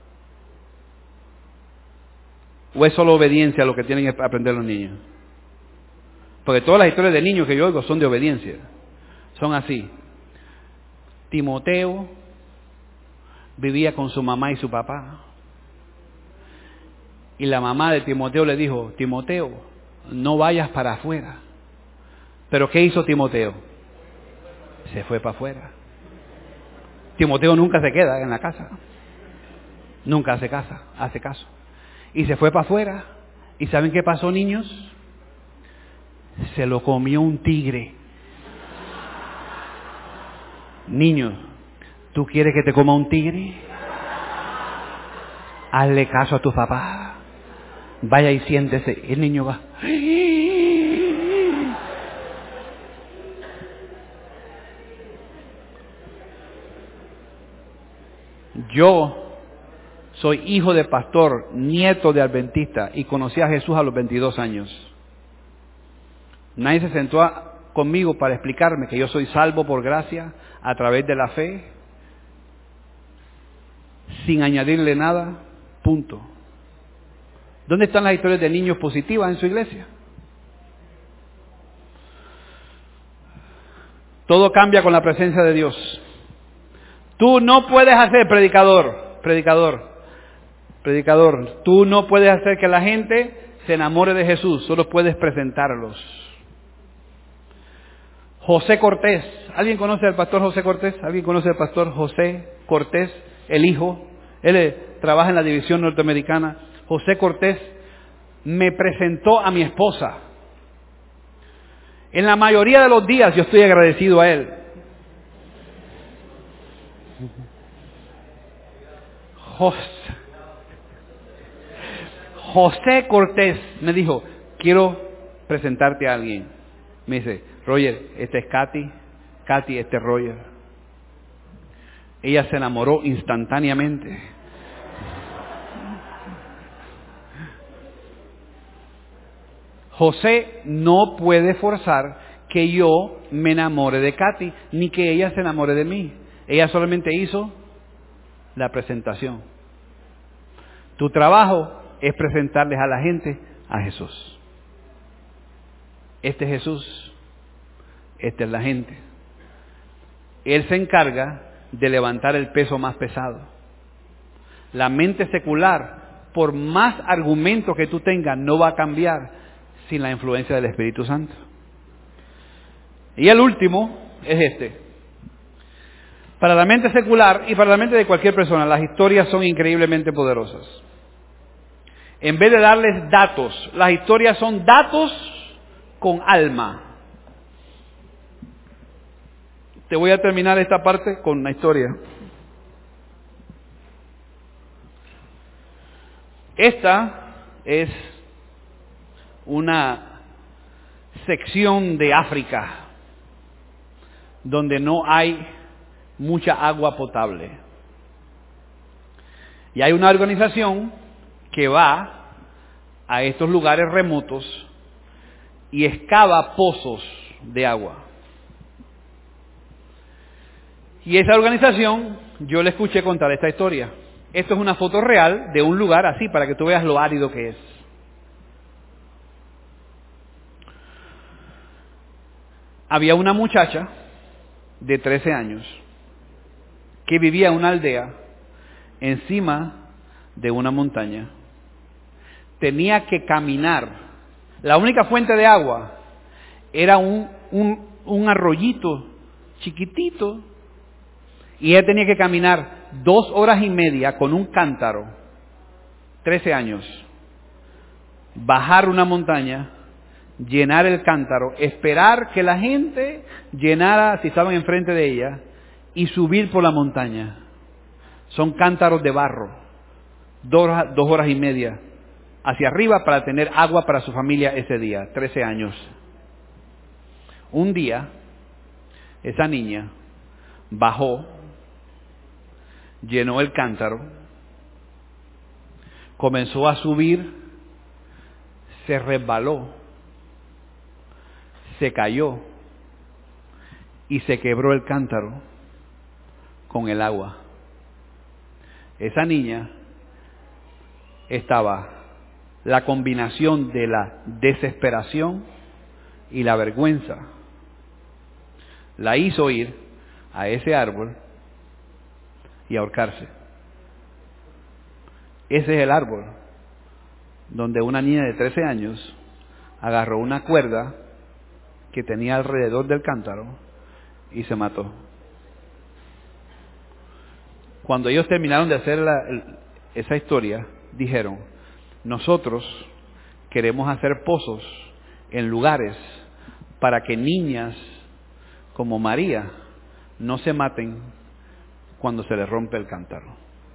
¿O es solo obediencia lo que tienen que aprender los niños? Porque todas las historias de niños que yo oigo son de obediencia. Son así. Timoteo vivía con su mamá y su papá. Y la mamá de Timoteo le dijo, Timoteo, no vayas para afuera. ¿Pero qué hizo Timoteo? Se fue para afuera. Timoteo nunca se queda en la casa. Nunca hace casa, hace caso. Y se fue para afuera. ¿Y saben qué pasó, niños? Se lo comió un tigre. Niños, ¿tú quieres que te coma un tigre? Hazle caso a tu papá. Vaya y siéntese. El niño va. Yo soy hijo de pastor, nieto de adventista y conocí a Jesús a los veintidós años. Nadie se sentó a, conmigo para explicarme que yo soy salvo por gracia a través de la fe, sin añadirle nada, punto. ¿Dónde están las historias de niños positivas en su iglesia? Todo cambia con la presencia de Dios. Tú no puedes hacer, predicador, predicador, predicador, tú no puedes hacer que la gente se enamore de Jesús, solo puedes presentarlos. José Cortés, ¿alguien conoce al pastor José Cortés? ¿Alguien conoce al pastor José Cortés, el hijo? Él eh, trabaja en la división norteamericana. José Cortés me presentó a mi esposa. En la mayoría de los días yo estoy agradecido a él. José, José Cortés me dijo, quiero presentarte a alguien. Me dice, Roger, este es Katy, Katy, este es Roger. Ella se enamoró instantáneamente. José no puede forzar que yo me enamore de Katy, ni que ella se enamore de mí. Ella solamente hizo la presentación. Tu trabajo es presentarles a la gente a Jesús. Este es Jesús, esta es la gente. Él se encarga de levantar el peso más pesado. La mente secular, por más argumentos que tú tengas, no va a cambiar sin la influencia del Espíritu Santo. Y el último es este. Para la mente secular y para la mente de cualquier persona, las historias son increíblemente poderosas. En vez de darles datos, las historias son datos con alma. Te voy a terminar esta parte con una historia. Esta es una sección de África donde no hay mucha agua potable. Y hay una organización que va a estos lugares remotos y excava pozos de agua. Y esa organización, yo le escuché contar esta historia. Esto es una foto real de un lugar así, para que tú veas lo árido que es. Había una muchacha de trece años que vivía en una aldea encima de una montaña. Tenía que caminar. La única fuente de agua era un, un, un arroyito chiquitito, y ella tenía que caminar dos horas y media con un cántaro, trece años, bajar una montaña, llenar el cántaro, esperar que la gente llenara si estaban enfrente de ella y subir por la montaña. Son cántaros de barro, dos, dos horas y media hacia arriba para tener agua para su familia ese día, trece años. Un día, esa niña bajó, llenó el cántaro, comenzó a subir, se resbaló, se cayó y se quebró el cántaro con el agua. Esa niña estaba la combinación de la desesperación y la vergüenza. La hizo ir a ese árbol y ahorcarse. Ese es el árbol donde una niña de trece años agarró una cuerda que tenía alrededor del cántaro y se mató. Cuando ellos terminaron de hacer la, esa historia, dijeron: nosotros queremos hacer pozos en lugares para que niñas como María no se maten cuando se les rompe el cántaro.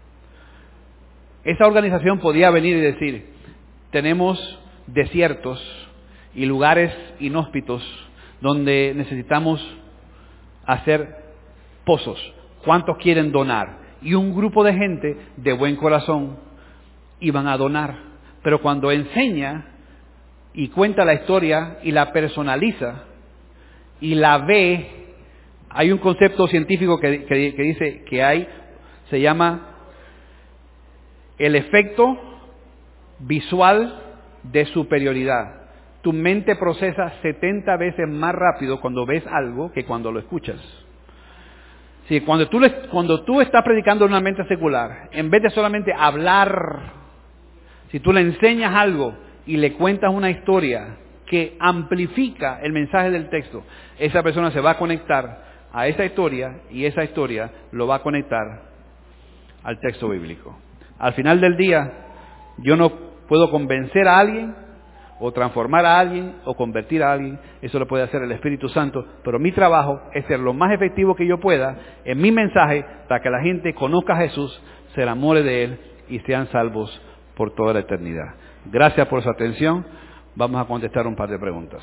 Esa organización podía venir y decir: tenemos desiertos y lugares inhóspitos donde necesitamos hacer pozos. ¿Cuántos quieren donar? Y un grupo de gente de buen corazón iban a donar. Pero cuando enseña y cuenta la historia y la personaliza y la ve, hay un concepto científico que, que, que dice que hay, se llama el efecto visual de superioridad. Tu mente procesa setenta veces más rápido cuando ves algo que cuando lo escuchas. Sí, cuando tú, le, cuando tú estás predicando en una mente secular, en vez de solamente hablar, si tú le enseñas algo y le cuentas una historia que amplifica el mensaje del texto, esa persona se va a conectar a esa historia y esa historia lo va a conectar al texto bíblico. Al final del día, yo no puedo convencer a alguien o transformar a alguien o convertir a alguien, eso lo puede hacer el Espíritu Santo, pero mi trabajo es ser lo más efectivo que yo pueda en mi mensaje para que la gente conozca a Jesús, se enamore de Él y sean salvos por toda la eternidad. Gracias por su atención. Vamos a contestar un par de preguntas.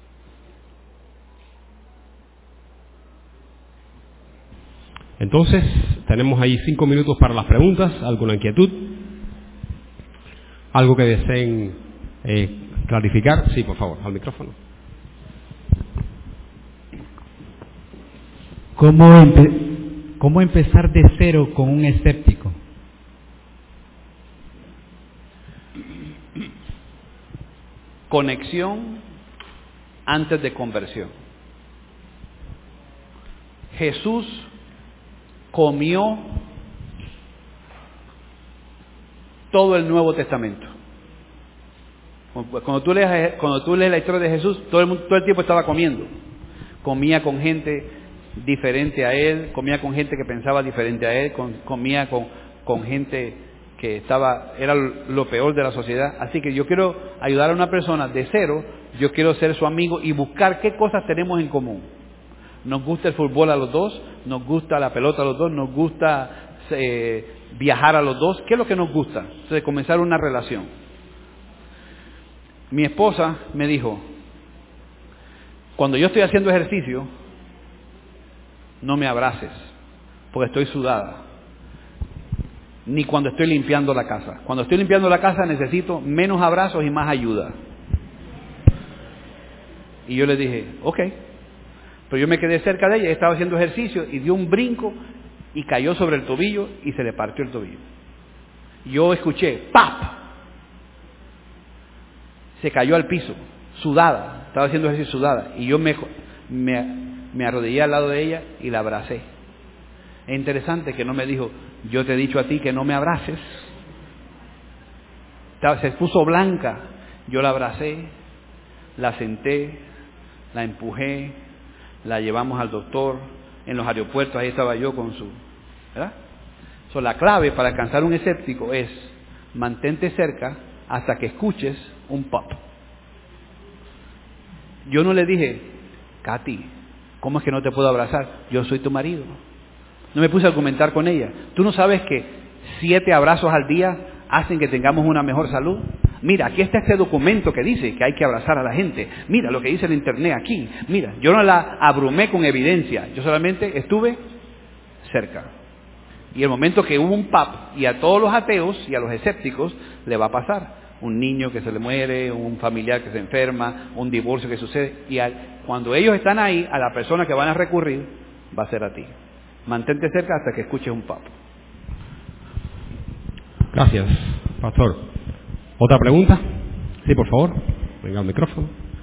Entonces, tenemos ahí cinco minutos para las preguntas. ¿Alguna inquietud? ¿Algo que deseen eh, clarificar? Sí, por favor, al micrófono. ¿Cómo, empe- ¿Cómo empezar de cero con un escéptico? Conexión antes de conversión. Jesús comió todo el Nuevo Testamento. Cuando tú lees, cuando tú lees la historia de Jesús, todo el, mundo, todo el tiempo estaba comiendo. Comía con gente diferente a él, comía con gente que pensaba diferente a él, con, comía con, con gente que estaba, era lo peor de la sociedad. Así que yo quiero ayudar a una persona de cero, yo quiero ser su amigo y buscar qué cosas tenemos en común. Nos gusta el fútbol a los dos, nos gusta la pelota a los dos, nos gusta eh, viajar a los dos. ¿Qué es lo que nos gusta? Entonces, comenzar una relación. Mi esposa me dijo, cuando yo estoy haciendo ejercicio, no me abraces, porque estoy sudada. ni cuando estoy limpiando la casa. Cuando estoy limpiando la casa necesito menos abrazos y más ayuda. Y yo le dije, ok. Pero yo me quedé cerca de ella, estaba haciendo ejercicio y dio un brinco y cayó sobre el tobillo y se le partió el tobillo. Yo escuché, ¡pap! Se cayó al piso, sudada, estaba haciendo ejercicio sudada. Y yo me, me, me arrodillé al lado de ella y la abracé. Es interesante que no me dijo, yo te he dicho a ti que no me abraces. Se puso blanca, yo la abracé, la senté, la empujé, la llevamos al doctor, en los aeropuertos, ahí estaba yo con su... ¿verdad? So, la clave para alcanzar un escéptico es mantente cerca hasta que escuches un pop. Yo no le dije, Katy, ¿cómo es que no te puedo abrazar? Yo soy tu marido. No me puse a argumentar con ella. ¿Tú no sabes que siete abrazos al día hacen que tengamos una mejor salud? Mira, aquí está este documento que dice que hay que abrazar a la gente. Mira lo que dice el internet aquí. Mira, yo no la abrumé con evidencia. Yo solamente estuve cerca. Y el momento que hubo un pap, y a todos los ateos y a los escépticos le va a pasar. Un niño que se le muere, un familiar que se enferma, un divorcio que sucede. Y al, cuando ellos están ahí, a la persona que van a recurrir va a ser a ti. Mantente cerca hasta que escuches un pap. Gracias, pastor. ¿Otra pregunta? Sí, por favor. Venga al micrófono.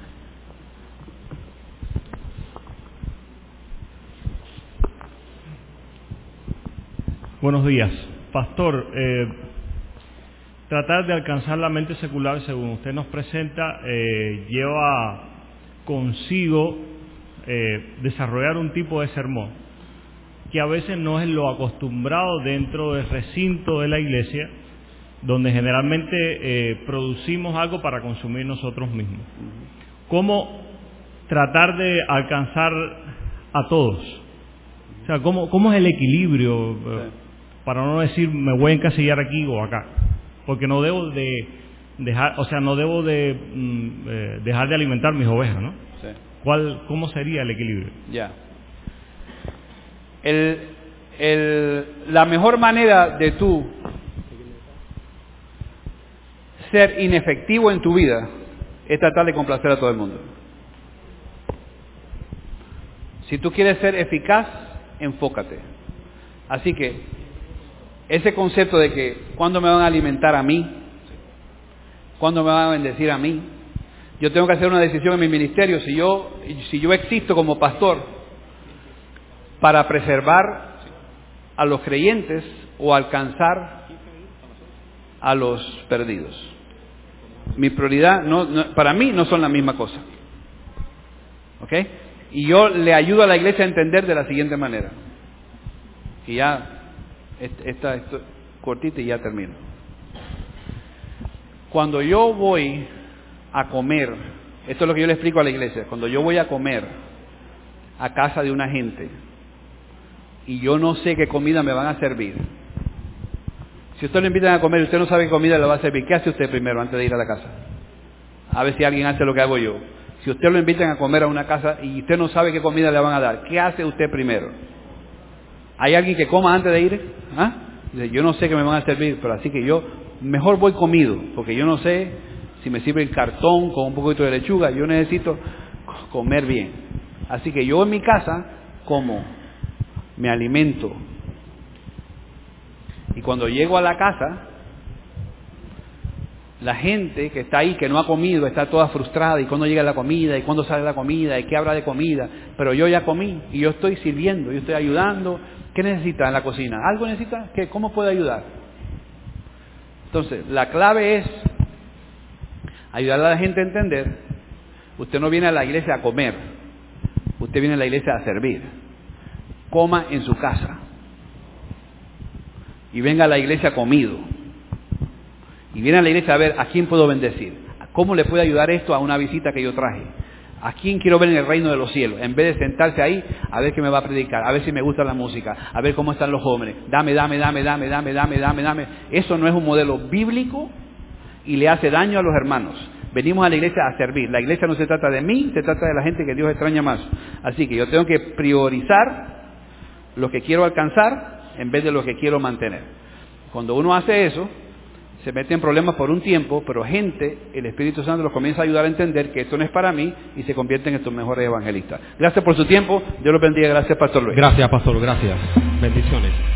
Buenos días. Pastor, eh, tratar de alcanzar la mente secular, según usted nos presenta, eh, lleva consigo eh, desarrollar un tipo de sermón que a veces no es lo acostumbrado dentro del recinto de la iglesia, donde generalmente eh, producimos algo para consumir nosotros mismos. ¿Cómo tratar de alcanzar a todos? O sea, ¿cómo, cómo es el equilibrio? Eh, para no decir me voy a encasillar aquí o acá, porque no debo de dejar, o sea, no debo de mm, eh, dejar de alimentar mis ovejas, ¿no? Sí. ¿Cuál, cómo sería el equilibrio? Ya. El, el, la mejor manera de tú ser inefectivo en tu vida es tratar de complacer a todo el mundo. Si tú quieres ser eficaz, enfócate. Así que ese concepto de que ¿cuándo me van a alimentar a mí? ¿Cuándo me van a bendecir a mí? Yo tengo que hacer una decisión en mi ministerio. Si yo, si yo existo como pastor para preservar a los creyentes o alcanzar a los perdidos. Mi prioridad, no, no, para mí no son la misma cosa. ¿Ok? Y yo le ayudo a la iglesia a entender de la siguiente manera. Y ya, esta, esta cortita y ya termino. Cuando yo voy a comer, esto es lo que yo le explico a la iglesia, cuando yo voy a comer a casa de una gente y yo no sé qué comida me van a servir. Si usted lo invitan a comer y usted no sabe qué comida le va a servir, ¿qué hace usted primero antes de ir a la casa? A ver si alguien hace lo que hago yo. Si usted lo invitan a comer a una casa y usted no sabe qué comida le van a dar, ¿qué hace usted primero? ¿Hay alguien que coma antes de ir? ¿Ah? Dice, yo no sé qué me van a servir, pero así que yo mejor voy comido, porque yo no sé si me sirve el cartón con un poquito de lechuga, yo necesito comer bien. Así que yo en mi casa como, me alimento. Y cuando llego a la casa, la gente que está ahí, que no ha comido, está toda frustrada. ¿Y cuándo llega la comida? ¿Y cuándo sale la comida? ¿Y qué habrá de comida? Pero yo ya comí y yo estoy sirviendo, yo estoy ayudando. ¿Qué necesita en la cocina? ¿Algo necesita? ¿Qué? ¿Cómo puedo ayudar? Entonces, la clave es ayudar a la gente a entender. Usted no viene a la iglesia a comer, usted viene a la iglesia a servir. Coma en su casa y venga a la iglesia comido y viene a la iglesia a ver a quién puedo bendecir, cómo le puede ayudar esto a una visita que yo traje, a quién quiero ver en el reino de los cielos, en vez de sentarse ahí a ver qué me va a predicar, a ver si me gusta la música, a ver cómo están los jóvenes, dame, dame, dame, dame, dame, dame, dame, dame. Eso no es un modelo bíblico y le hace daño a los hermanos. Venimos a la iglesia a servir. La iglesia no se trata de mí, se trata de la gente que Dios extraña más. Así que yo tengo que priorizar lo que quiero alcanzar en vez de lo que quiero mantener. Cuando uno hace eso, se mete en problemas por un tiempo, pero gente, el Espíritu Santo los comienza a ayudar a entender que esto no es para mí y se convierten en tus mejores evangelistas. Gracias por su tiempo. Dios los bendiga. Gracias, Pastor Luis. Gracias, Pastor. Gracias. Bendiciones.